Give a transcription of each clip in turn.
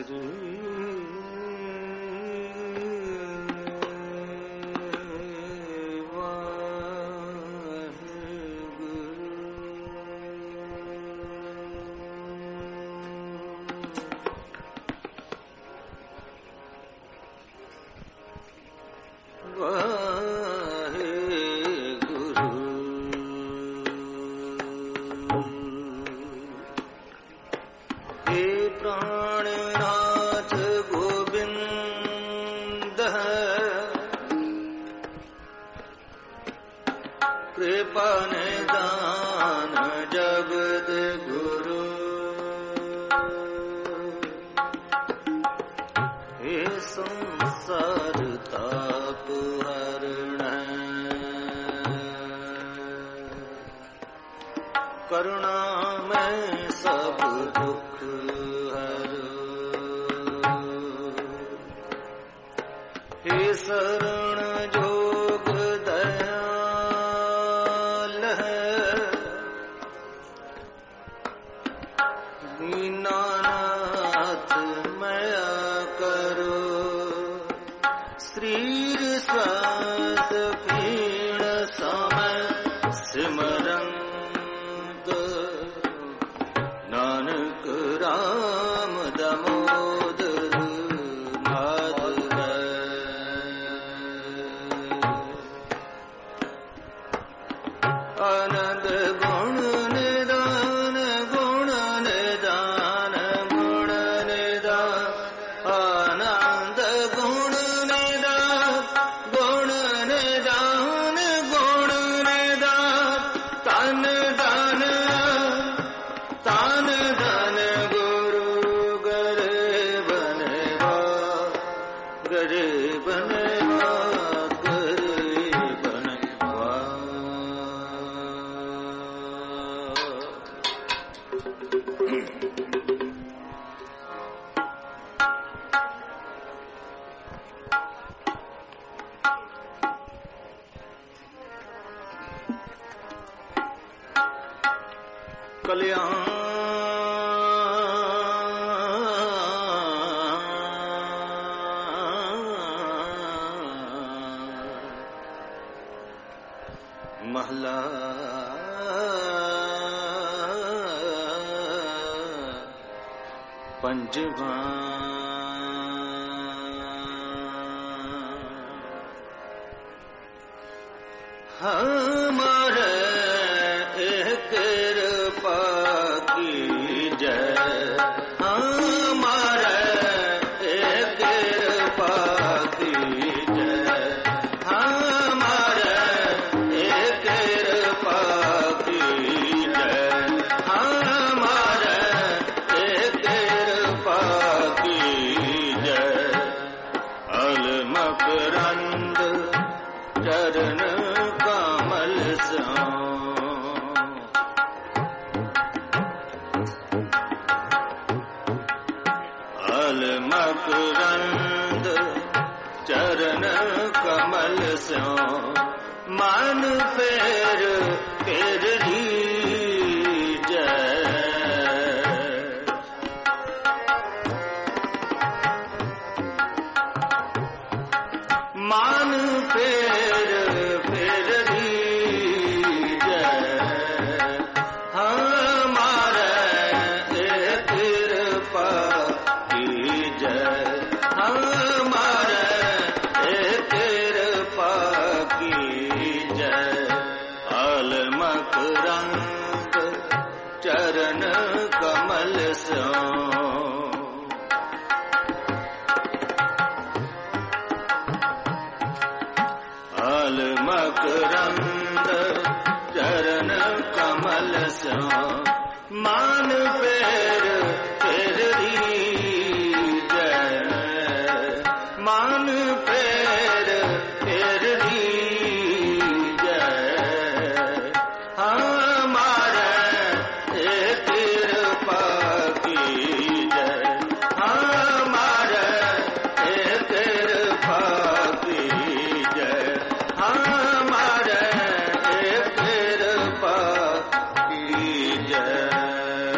जय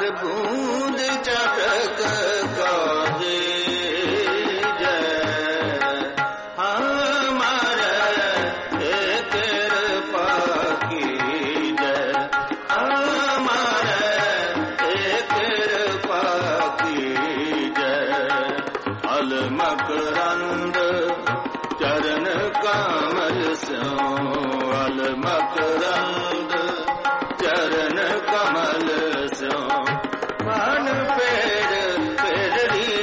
हर बूंद चटक काजे मकरंद चरण कमल स्यों अल मकरंद चरण कमल स्यों मन पेड़ पेरली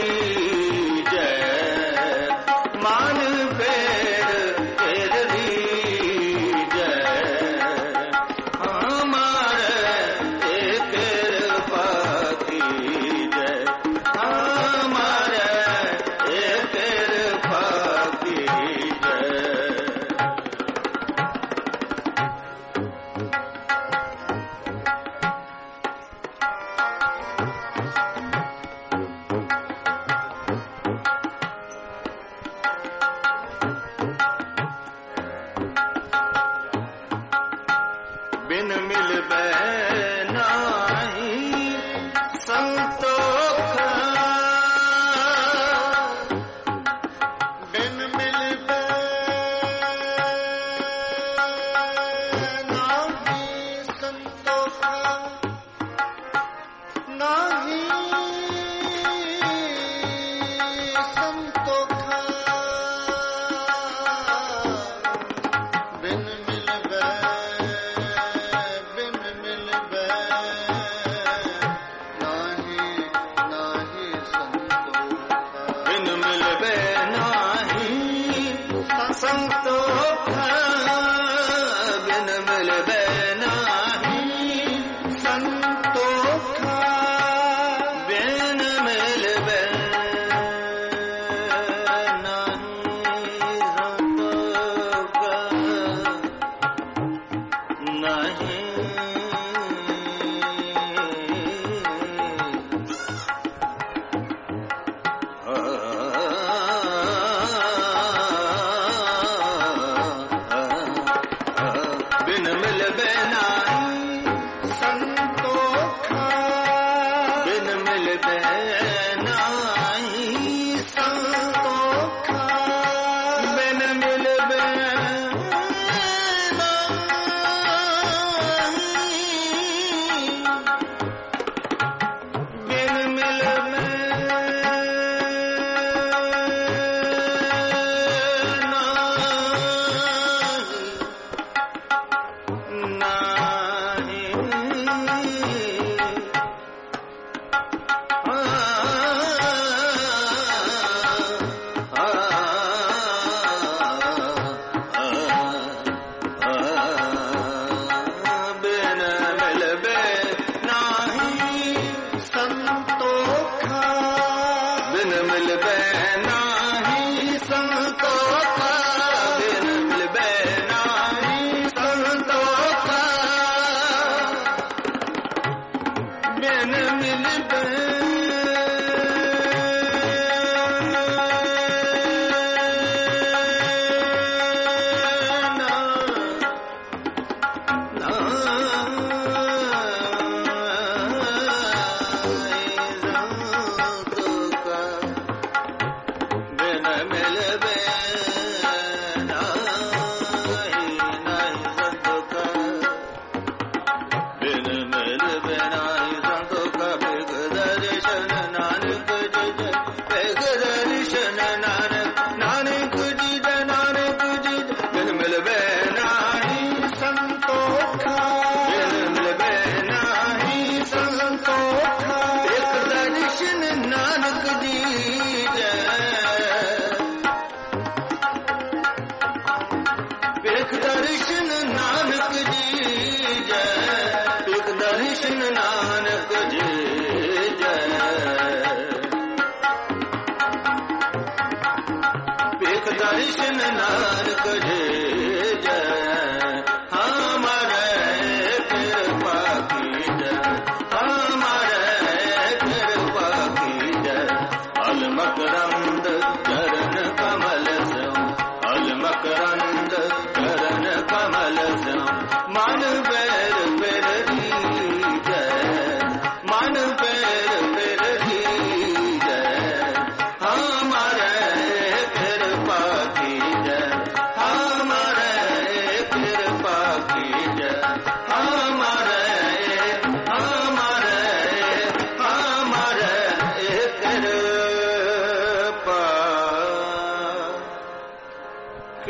जय मन पेड़ पेरली जय हमारे एक कृपा की जय हमारे बिन मिलबे नाही संतोख बिन मिलबे नाही संतोख नाही संतोख बिन मिलबे संतोख बिन मिलबे नाही संतोख बिन मिलबे नाही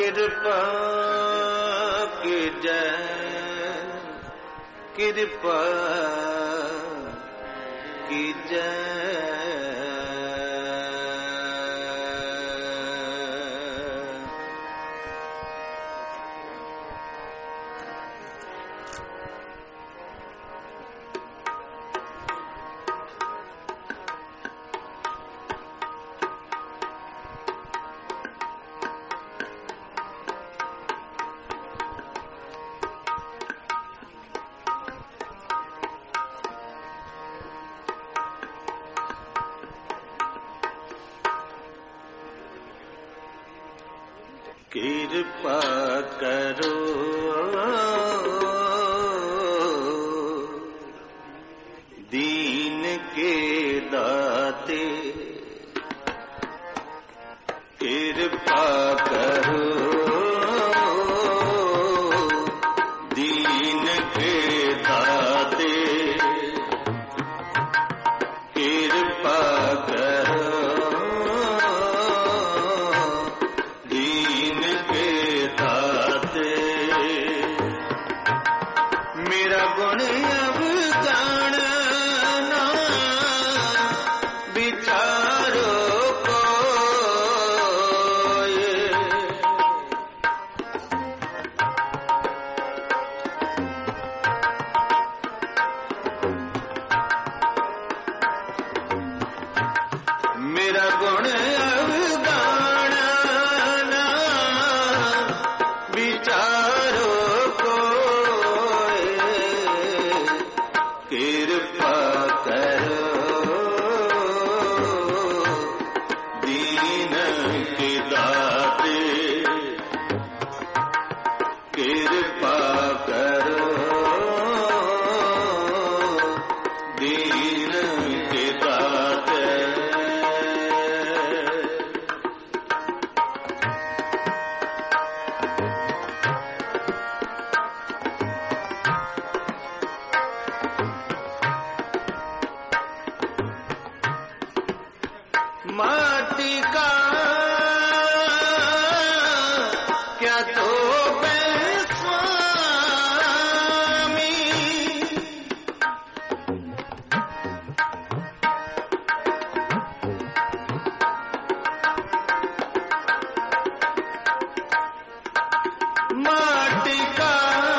कृपा की जय, कृपा की जय। कृपा करो दीन के दाते, कृपा करो दीन के दाते, कृपा करो मेरा गुण अब गाना विचारो कोई, मेरा गुण अब गाना विचारो कृपा करो दीन के दाते, कृपा करो दीन के दाते। माटी का क्या तो स्वामी, माटी का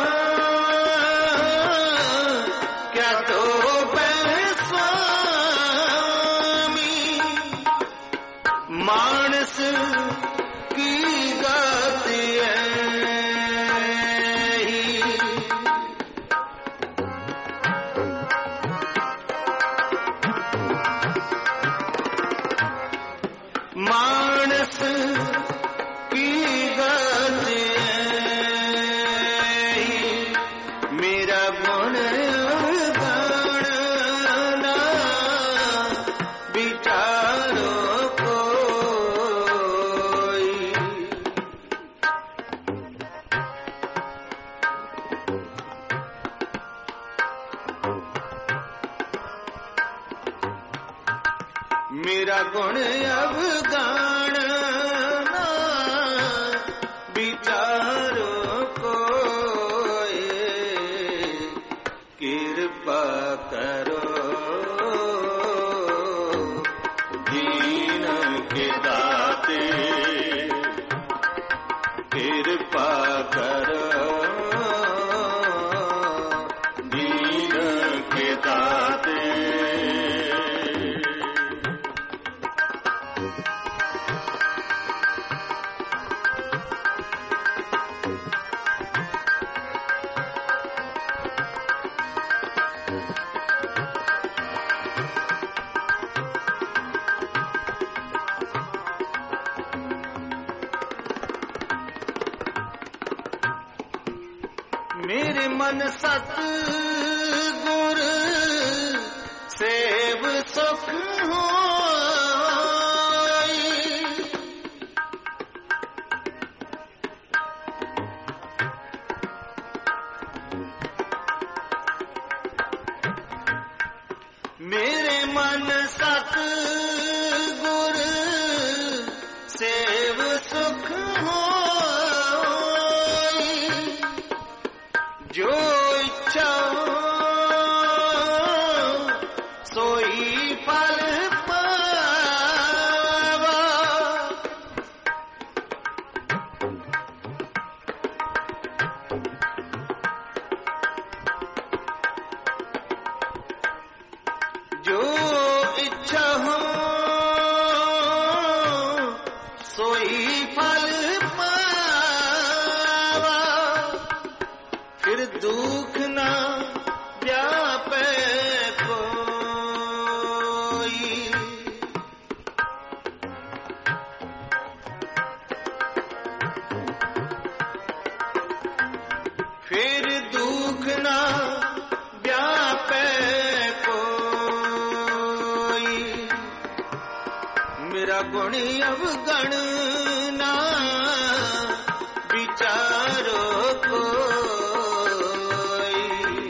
क्या तो मानस की गाती है मानस की गाती है मेरा गुण गाना विचारो मेरा गुण अब गाना विचारो कोई, कृपा करो दीन के दाते, कृपा करो दीन के दाते। मेरे मन सतगुर सेव सुख होई, मेरे मन सतगुर सेव सुख होई। गुण अवगण ना विचारो कोई।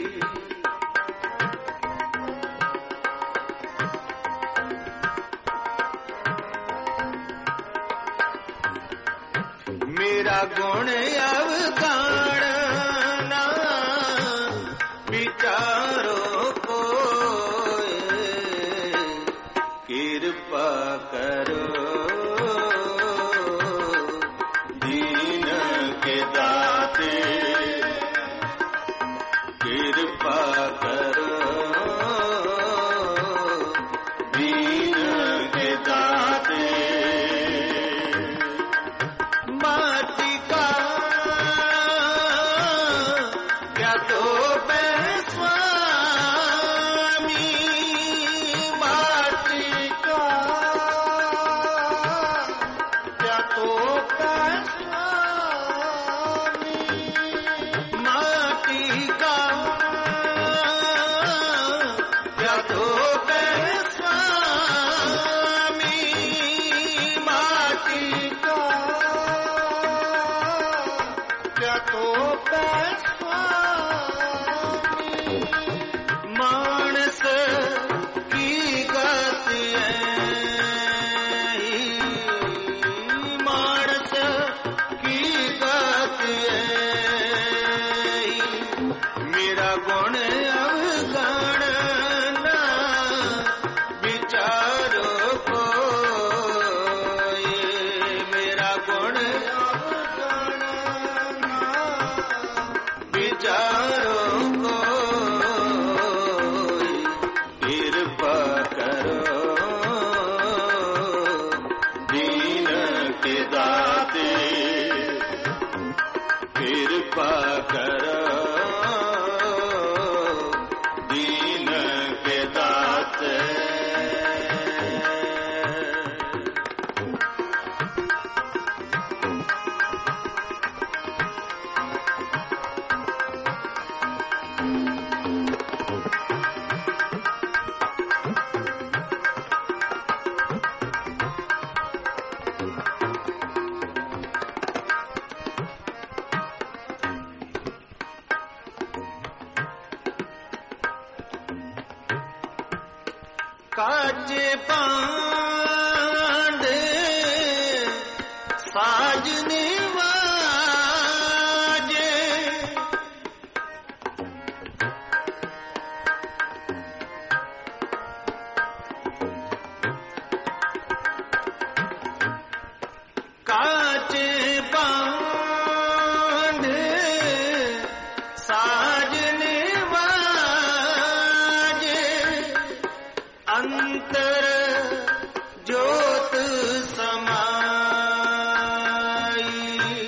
मेरा गुण अवगण ना विचारो कोई। कृपा करो दीन के दाते, कृपा करो दीन के दाते। माटी का क्या तो स्वामी, माटी का क्या तो स्वामी, माटी का क्या तो स्वामी, माटी का क्या तो स्वामी। मानस की गति मानस की गति मेरा गुण अवगण ना विचारो कोई। मेरा गुण अवगण ना विचारो कोई। कृपा करो दीन के दाते, कृपा करो दीन के दाते। काजे पांडे साजने वाजे, काजे पांडे साजने वाजे। अंतर ज्योत समाई,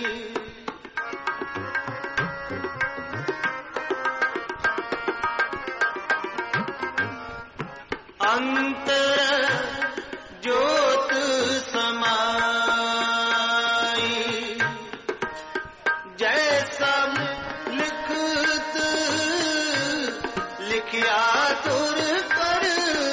अंतर ज्योत समाई। जैसा लिखत लिखिया तुर कर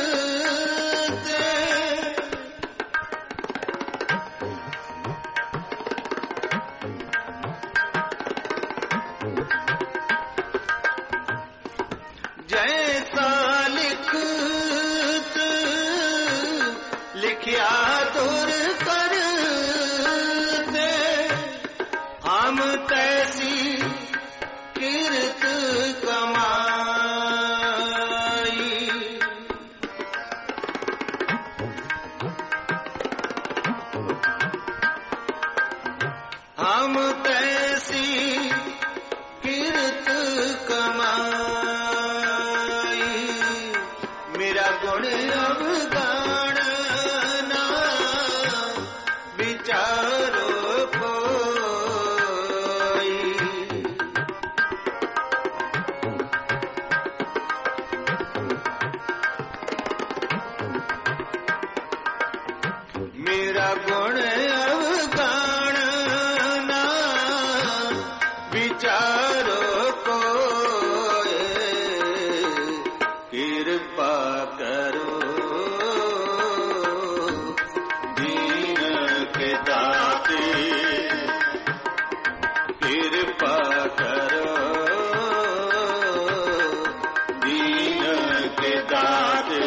जैसा लिखत लिखिया तुर करते। हम तैसी कीर्त कमाई, हम तैसी कीर्त कमाई। मेरा गुण अवगण ना विचारो कोई। मेरा गुण अवगण ना विचारो कोई। कृपा करो दाते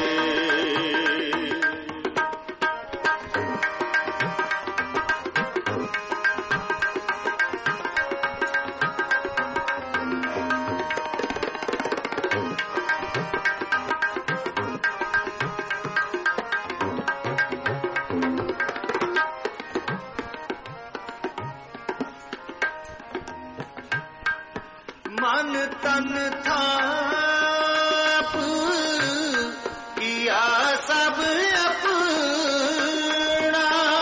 मन तन थाप किया सब अपना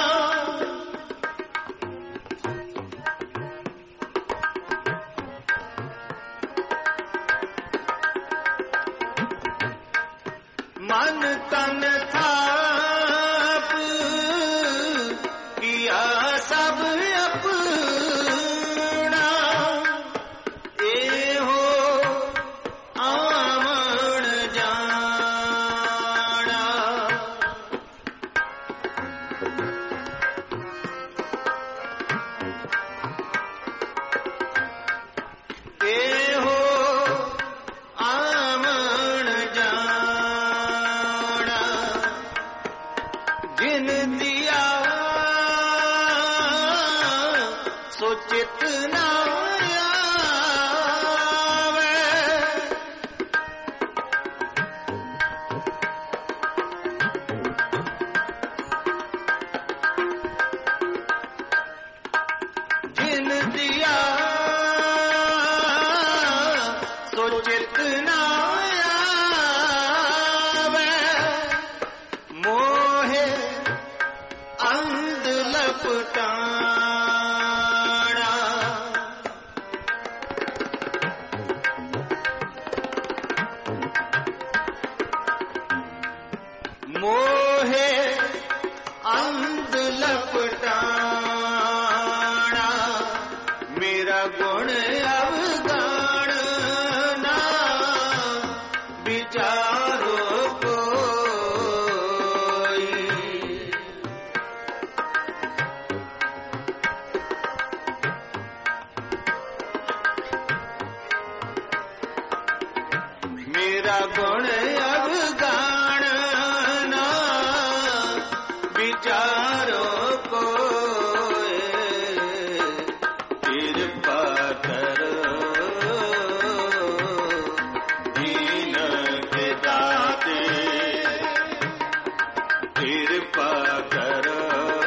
मन तन थाप किया सब अपना एहो आमण जाना एहो आमण जाना जिन दिया सो चित ना जिन दिया सो चित ना आवे मोहे अंध लपटाना मोहे अंध लपटाना मेरा गुण अवगाणना विचारो कोई मेरा गुण अवगाणना विचारो कोई कृपा करो दीन के दाते कृपा करो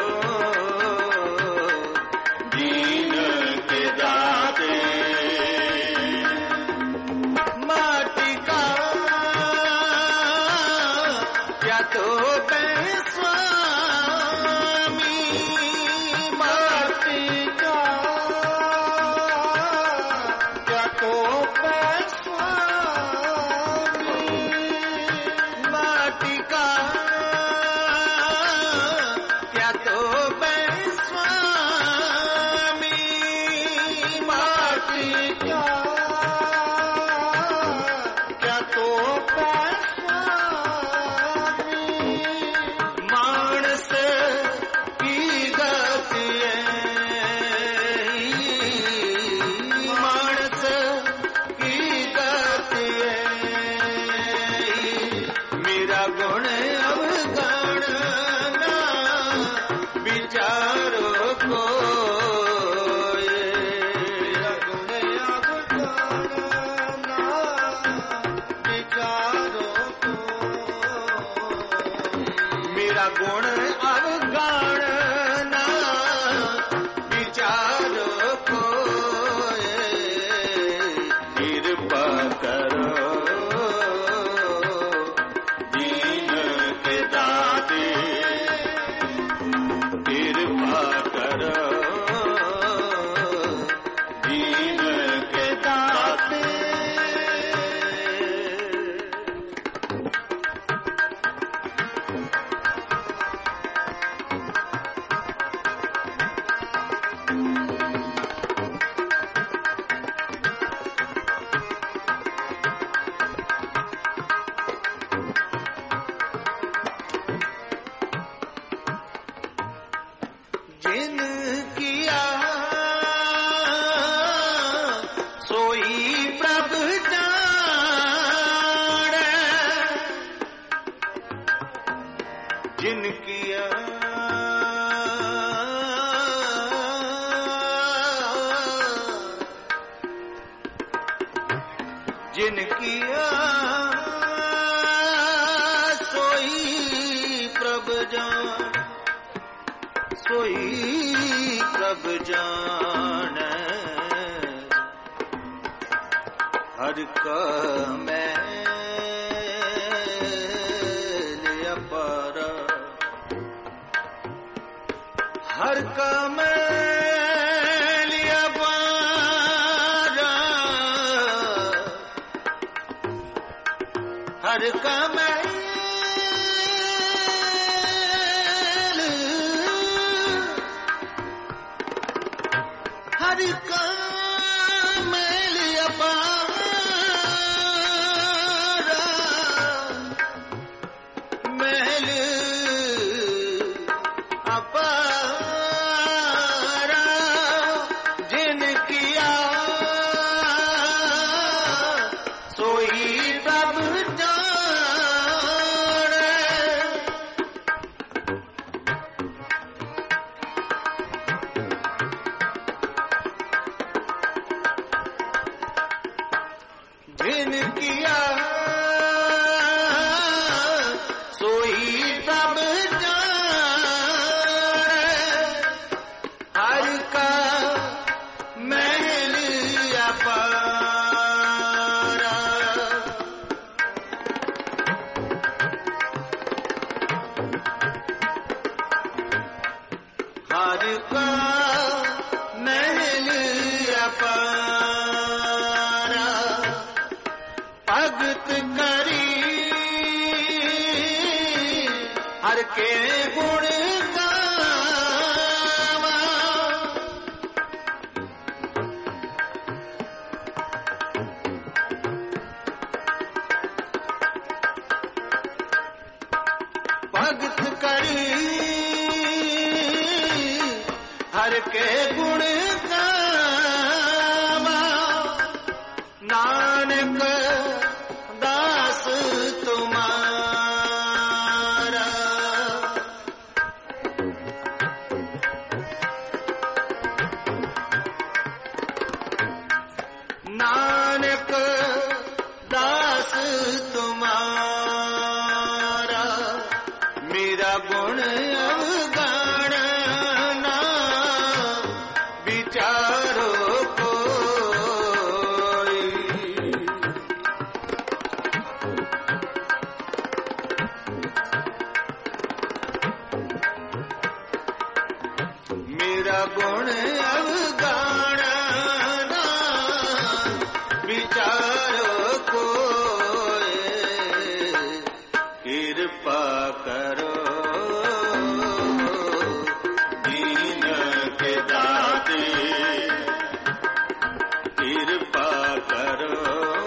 दीन के दाते माटी का क्या तो स्वामी माटी का क्या तो स्वामी माटी का क्या तो स्वामी माटी का क्या तो स्वामी मानस की गति मानस की गति मेरा गुण अवगाणना विचारो कोई मेरा गुण अवगाणना विचारो कोई मेरा गुण अवगाणना विचारो कोई कृपा करो दीन के दाते कृपा करो दीन के दाते जिनकिया जिनकिया सोई प्रभ जाने हर का मैल अपार हर का मैल अपार हर का मैल हर का मैल अपार मैल अपार जिन किया सोई सब जाने जिन किया सोई सब जाने हर का मैल अपार हर का मैल अपार भगत करी हर के गुण गावा भगत करी हर के गुण गावा नानक दास तुम्हारा नानक दास तुम्हारा मेरा गुण अवगाना विचारो कोई मेरा गुण अवगाना विचारो कोई कृपा करो दीन के दाते कृपा करो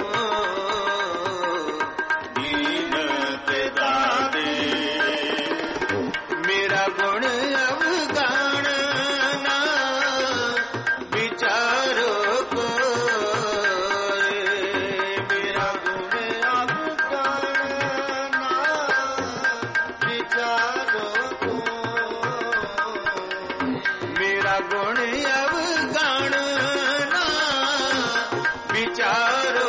दीन के दाते मेरा गुण अवगाना विचारो कोई मेरा गुण अवगाना विचारो कोई मेरा गुण अवगाना विचारो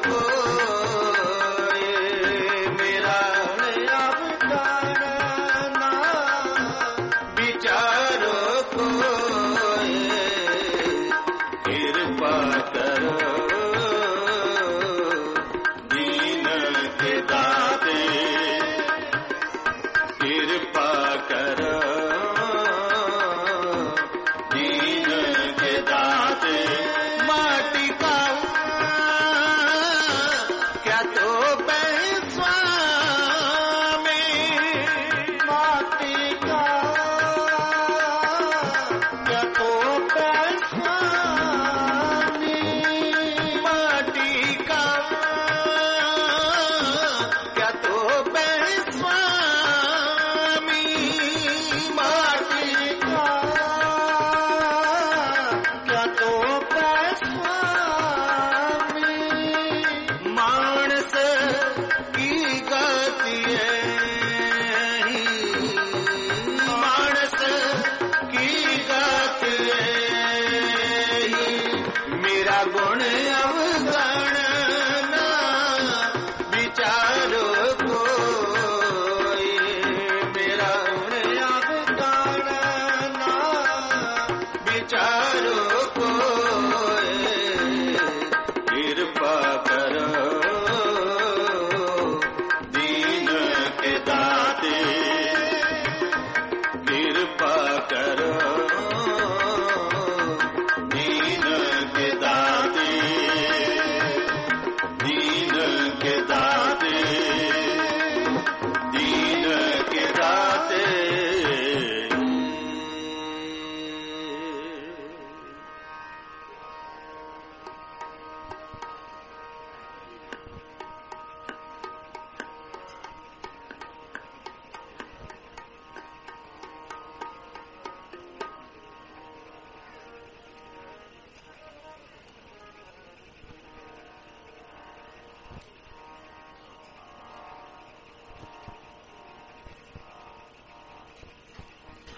कोई मेरा गुण अवगाना विचारो कोई कृपा करो दीन के दाते कृपा करो दीन के दाते माटी का क्या तो पैसा में माटी का क्या तो पैसा में माटी का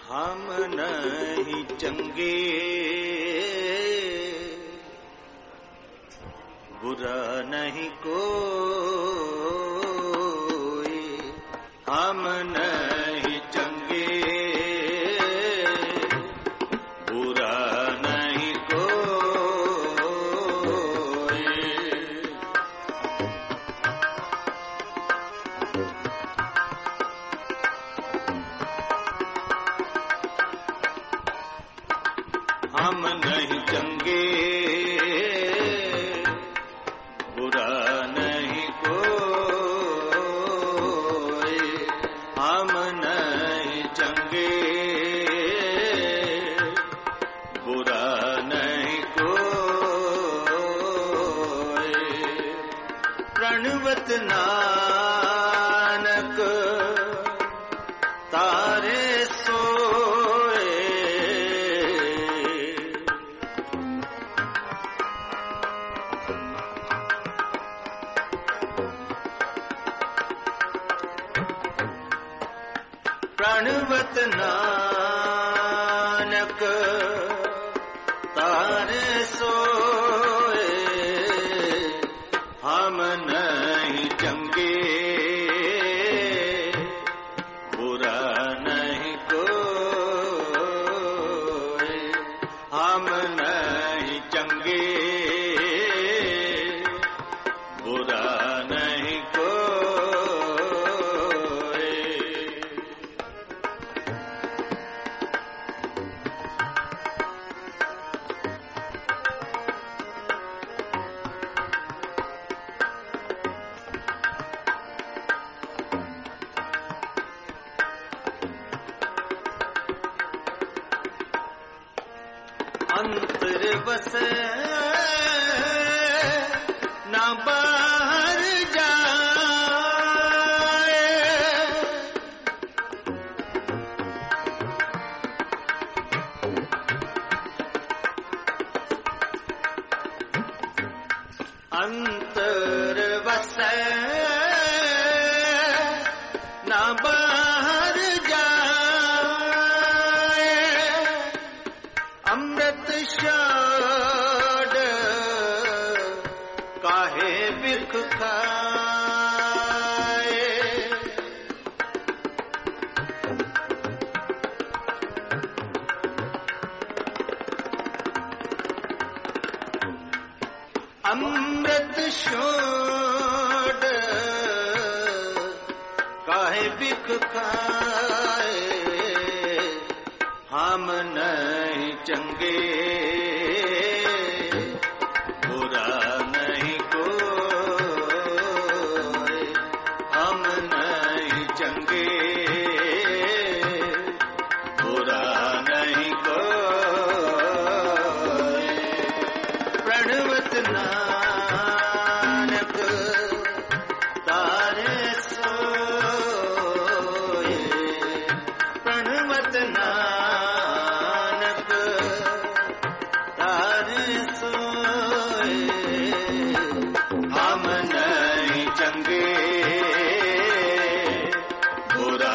हम नहीं चंगे बुरा नहीं कोई, हम नहीं चंगे बुरा नहीं कोई। हम नहीं चंगे बुरा नहीं कोई, हम नहीं चंगे बुरा नहीं कोई। प्रणवत नानक तारे सोए, प्रणवत नानक तारे सोए, हम नहीं चंगे बुरा नहीं कोई, हम नहीं चंगे बुरा नहीं कोई। अंतर बसे ना बाहर जाए, अंतर बसे ना बाहर जाए, अमृत शाड काहे बिख खाए। अमृत शाड काहे बिख खाए, हम नहीं चंगे बुरा नहीं कोई, हम नहीं चंगे बुरा नहीं कोई। प्रणवत नानक तारे सोए, प्रणवत नानक तारे सोए, हम नहीं चंगे बुरा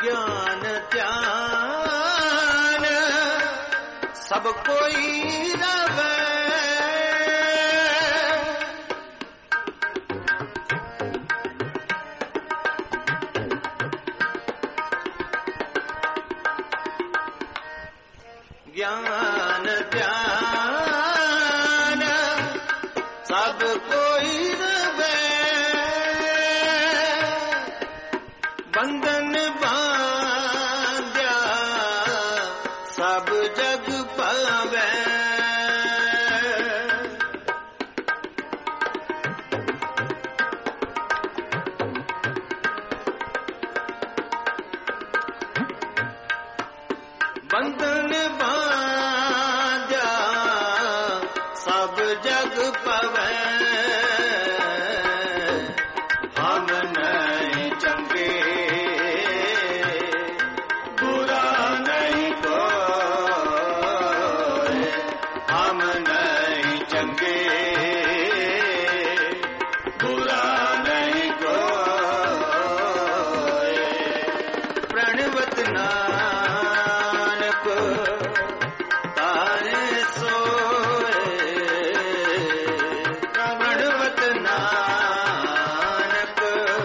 ज्ञान ध्यान सब कोई रवे, ज्ञान ध्यान सब कोई रवे, बंधन बांध्या सब जग पावे, बंधन बांध्या सब जग पावे, हम नहीं चंगे बुरा नहीं कोई, हम नहीं चंगे बुरा नहीं कोई, प्रणवत नानक तारे सोए, प्रणवत नानक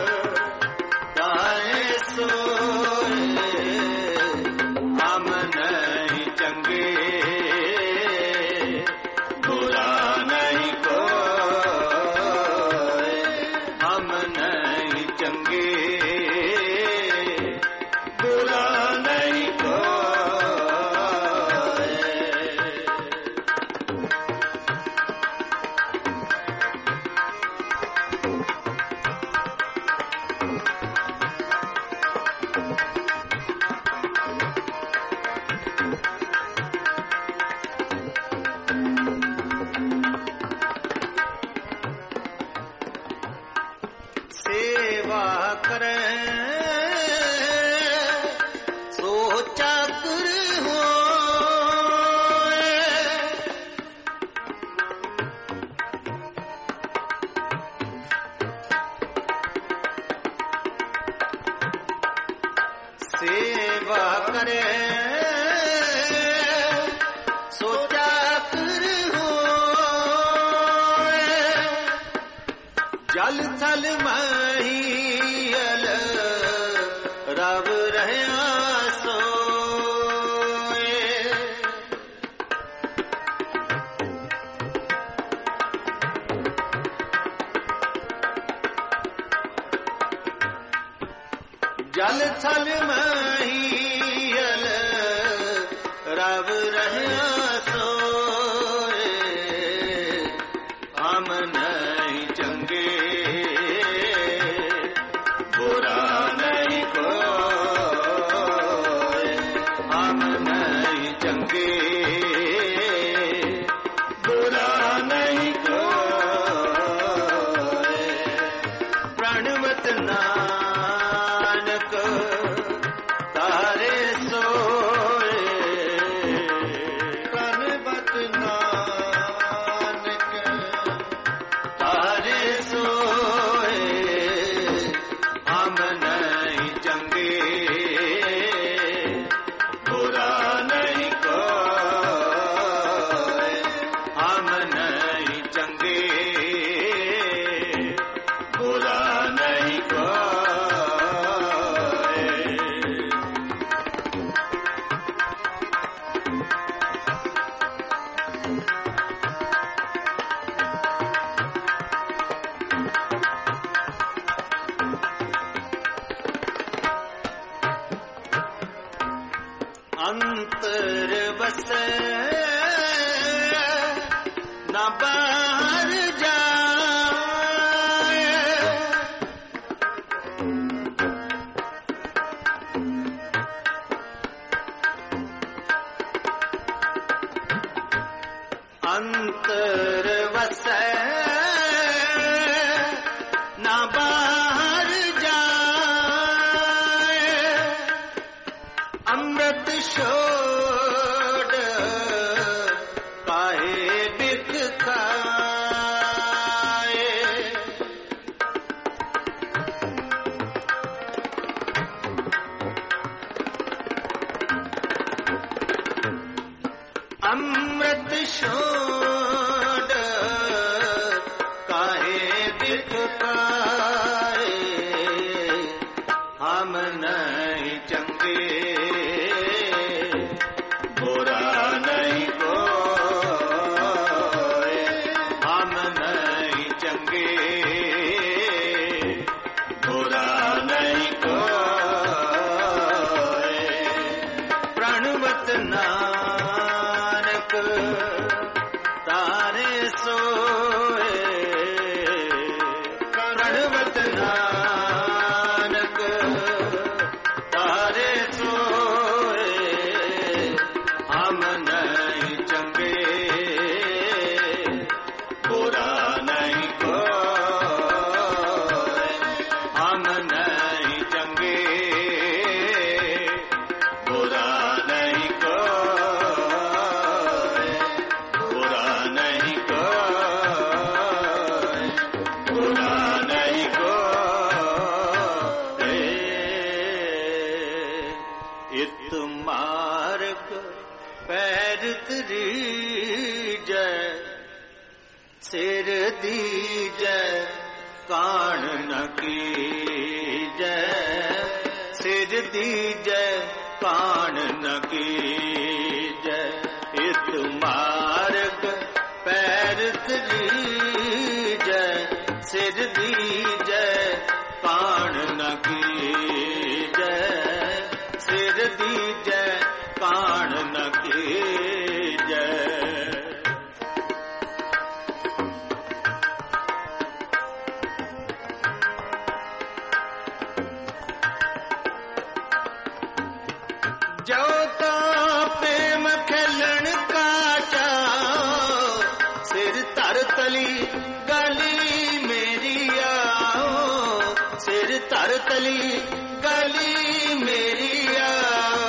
तारे सोए, हम नहीं चंगे बुरा नहीं कोई, हम नहीं चंगे बुरा नहीं कोई। सेवा करें सोचा कर हो, सेवा करें सोचा कर हो, जल थल महियल रब रहया सोए, जल थल महियल रब रहया सोए, हम नहीं चंगे बुरा नहीं कोई, हम नहीं चंगे बुरा नहीं कोई, प्रणवत नानक तारे सोए, प्रणवत नानक तारे सोए, हम नहीं चंगे बुरा नहीं कोई, हम नहीं चंगे बुरा नहीं कोई। अंतर बसे न बाहर जाए, अंतर बसे न बाहर जाए, अमृत छोड़ काहे बिक खाए, अमृत छोड़ काहे बिख पाए, हम नहीं चंगे बुरा नहीं कोई, हम नहीं चंगे बुरा नहीं कोई। प्रणवत नानक तारे सोए, प्रणवत नानक तारे सोए, हम नहीं चंगे बुरा नहीं कोई, हम नहीं चंगे बुरा नहीं कोई, बुरा नहीं कोई, बुरा नहीं कोई। इत मार्ग पैर तरीजै, सिर दीजै कान न कीजै, सिर दीजै कान न कीजै। इत मार्ग पैर तरीजै, सिर दीजै कान न कीजै, सिर दीजै कान न कीजै। जो तो प्रेम खेलन का चाओ, सिर तर तली गली मेरी आओ, सिर तर तली गली मेरी आओ।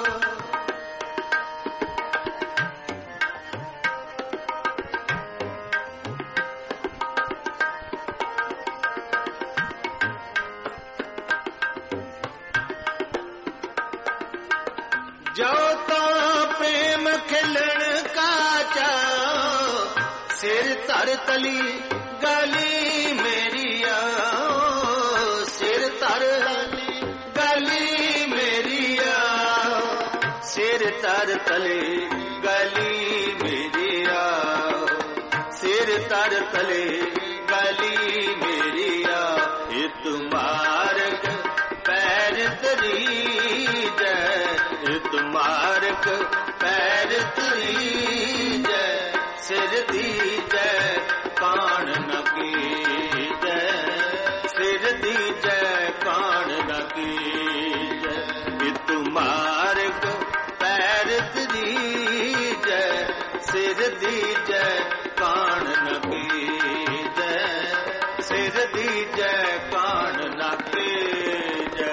जो तो प्रेम खिलन का चाओ, सिर तर तली गली मेरी आओ, सिर तर गली मेरी आओ, सिर तर तली गली मेरी आओ, सिर तर तली गली मेरी आओ। इत मार्ग पैर तरीजै, इत मार्ग पैर तरीजै, सिर दीजै कान न कीजै, सिर दीजै कान न कीजै। इत मार्ग पैर तरीजै, सिर दीजै कान न कीजै, सिर दीजै कान न कीजै।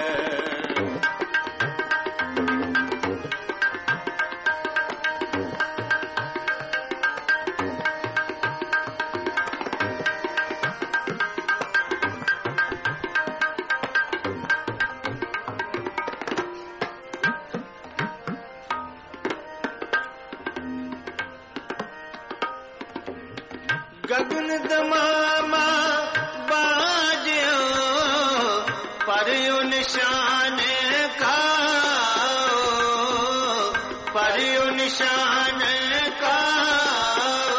गगन दमामा बाजो परियो निशान खाओ, परियो निशान खाओ।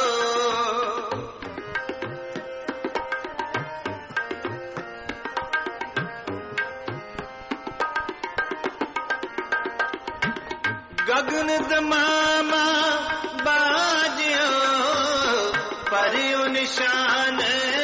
गगन दमामा बाजो परियो निशान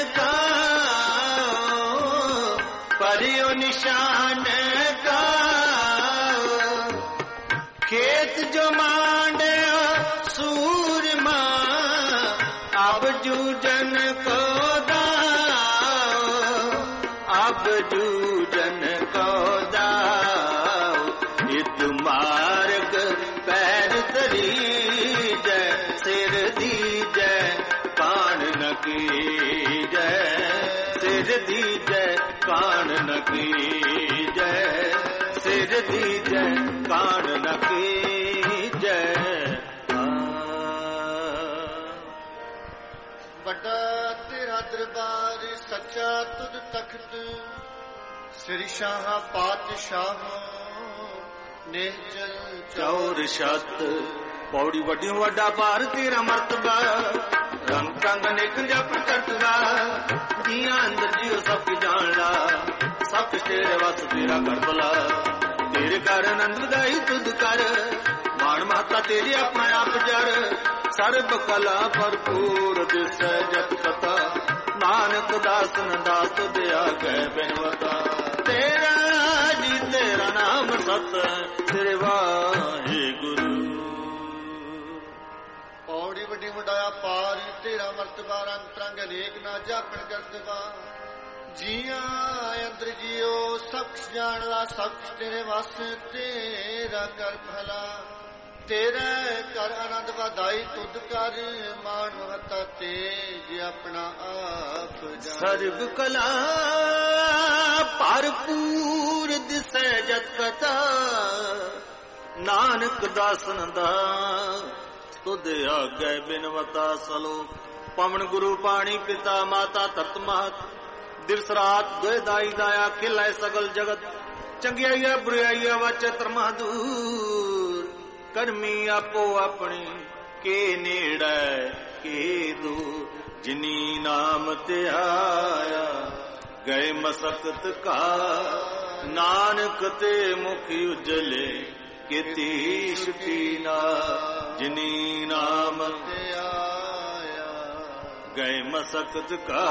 खाओ, परियो निशान खाओ। खेत जो मांडे सूरमा, अब जूजन को दाओ, अब जूजन को दाओ। इत मार्ग पैर तरीजै, सिर दीजै कान न कीजै, सिर दीजै कान न कीजै, सिर दीजै कान न कीजै। ਰਚਾ ਤੁਧ ਤਖਤ ਸ੍ਰੀ ਸ਼ਾਹ ਪਾਤਸ਼ਾਹ ਨਿਹਚਲ ਚੌਰ ਛਤ ਪੌੜੀ ਵੱਡਿਓ ਵੱਡਾ ਭਾਰ ਤੇਰਾ ਮਰਤਬਾ ਰੰਗ ਟੰਗ ਨਿਕ ਜਪ ਕਰਤਦਾ ਜੀਆਂ ਅੰਦਰ ਜੀਓ ਸਭ ਕੀ ਜਾਣ ਲਾ ਸਭ ਕੁਛ ਤੇਰੇ ਵਸ ਤੇਰਾ ਕਰ ਭਲਾ ਤੇਰੇ ਘਰ ਆਨੰਦ ਵਧਾਈ ਤੁਧ ਕਰ ਮਾਣ ਮਾਤਾ ਤੇਰੀ ਆਪਣਾ ਆਪ ਜੜ ਸਰਬ ਕਲਾ ਭਰਪੂਰ ਦਿਸੈ ਜਤ ਕਥਾ ਨਾਨਕ ਦਾਸ ਨੰਦਾਸ ਤੁਧ ਆਗੈ ਬਿਨਵਤਾ ਤੇਰਾ ਜੀ ਤੇਰਾ ਨਾਮ ਸਤ ਤੇਰੇ ਵਾਹਿਗੁਰੂ ਪੌੜੀ ਵੱਡੀ ਵਡਾਇਆ ਪਾਰ ਤੇਰਾ ਮਰਤਬਾ ਰੰਗ ਤਰੰਗ ਅਨੇਕ ਨਾ ਜਾਪਣ ਕਰਤਬਾ ਜੀਆਂ ਅੰਦਰ ਜੀਓ ਸਭ ਜਾਣ ਲਾ ਸਭ ਤੇਰੇ ਵਸ ਤੇਰਾ ਕਰ ਭਲਾ ਤੇਰਾ ਕਰ ਆਨੰਦ ਵਧਾਈ ਤੁਧ ਕਰ ਮਾਣ ਮਹਤਾ ਤੇਜ ਆਪਣਾ ਆਪ ਜਾਣ ਸਰਬ ਕਲਾ ਭਰਪੂਰ ਦਿਸੈ ਜਤ ਕਥਾ ਨਾਨਕ ਦਾਸਨ ਦਾ ਤੁਧ ਆਗੈ ਬਿਨਵਤਾ ਸਲੋਕ ਪਵਨ ਗੁਰੂ ਪਾਣੀ ਪਿਤਾ ਮਾਤਾ ਤਤ ਮਹਤ ਦਿਵਸ ਰਾਤ ਦੋਇ ਦਾਈ ਦਾਇਆ ਖਿਲਾਏ ਸਗਲ ਜਗਤ ਚੰਗਿਆਈਆ ਬੁਰਾਈਆ ਵਾਚੈ ਧਰਮਾ ਦੂਰ ਕਰਮੀ ਆਪੋ ਆਪਣੀ ਕੇ ਨੇੜੈ ਕੇ ਦੂਰ ਜਿਨੀ ਨਾਮ ਤੇ ਆਇਆ ਗਏ ਮਸਕਤ ਕਾ ਨਾਨਕ ਤੇ ਮੁਖ ਉਜਲੇ ਕੀਤੀ ਛੁਟੀਨਾ ਜਿਨੀ ਨਾਮ ਤੇ ਆਇਆ ਗਏ ਮਸਕਤ ਕਾ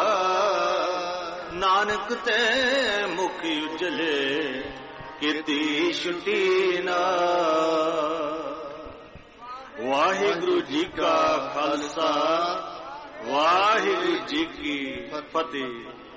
ਨਾਨਕ ਤੇ ਮੁਖ ਉਜਲੇ ਕੀਤੀ ਛੁਟੀਨਾ ਵਾਹਿਗੁਰੂ ਜੀ ਕਾ ਖਾਲਸਾ ਵਾਹਿਗੁਰੂ ਜੀ ਕੀ ਫਤਿਹ।